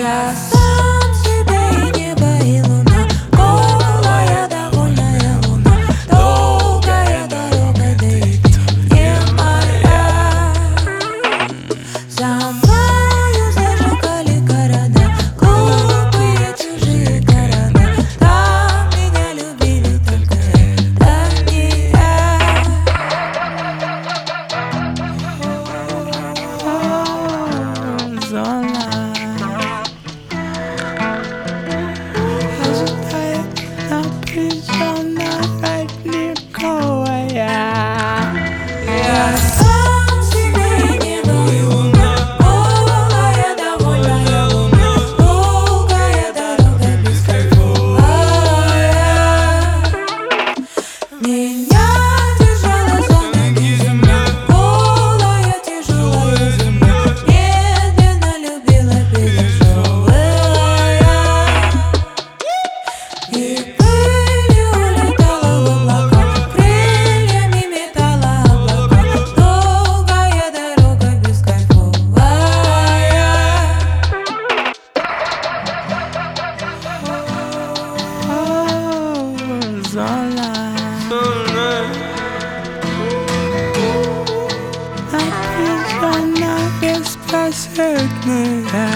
Я сам себе и небо, и луна, голая, довольная луна. Долгая дорога, да и ты не моя. За мною зажигали города, глупые чужие города. Там меня любили, только это не я. Зона ожидает напряженно родниковая. Я сам себе небо и луна, голая, довольная луна. Долгая дорога бескайфовая. Меня держала за ноги земля, голая, тяжелая земля. Медленно любила, переживая. И пылью улетала в облака, крыльями метала облака. Долгая дорога бескайфовая. Зона напряженно беспросветная.